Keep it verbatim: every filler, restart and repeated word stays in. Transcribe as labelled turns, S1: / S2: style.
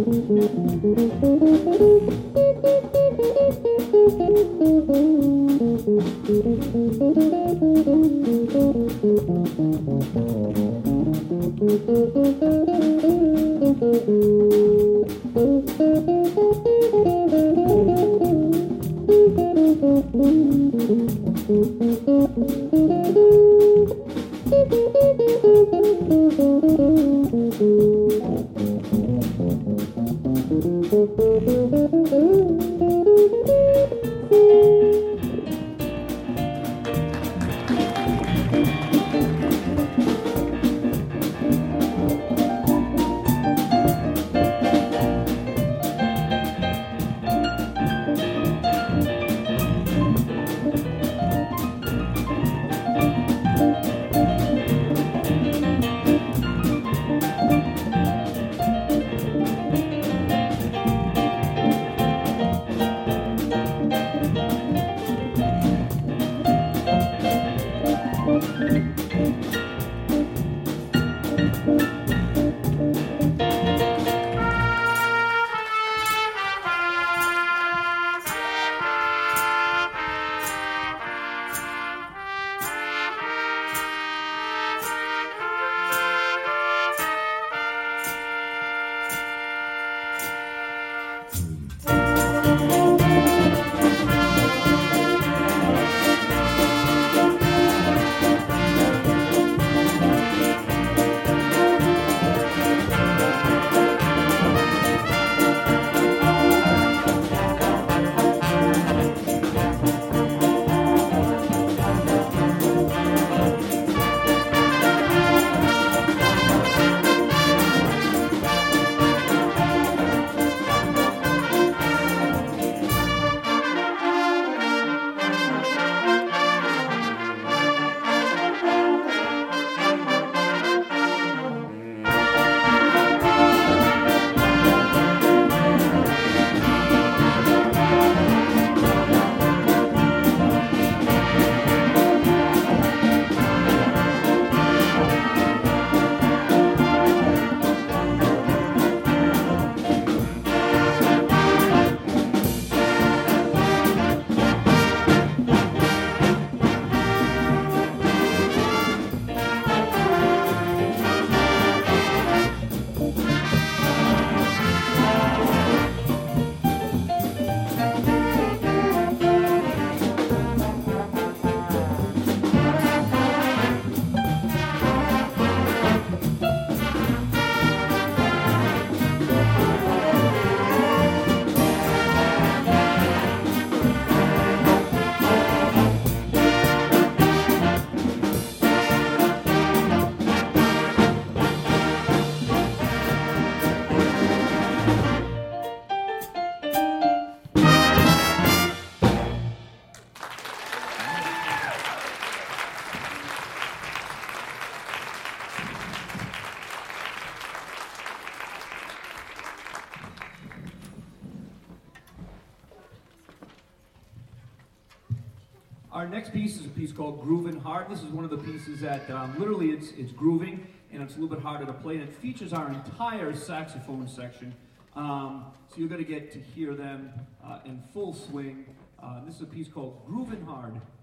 S1: Our next piece is a piece called Groovin' Hard. This is one of the pieces that um, literally it's, it's grooving, and it's a little bit harder to play, and it features our entire saxophone section. Um, so you're going to get to hear them uh, in full swing. Uh, this is a piece called Groovin' Hard.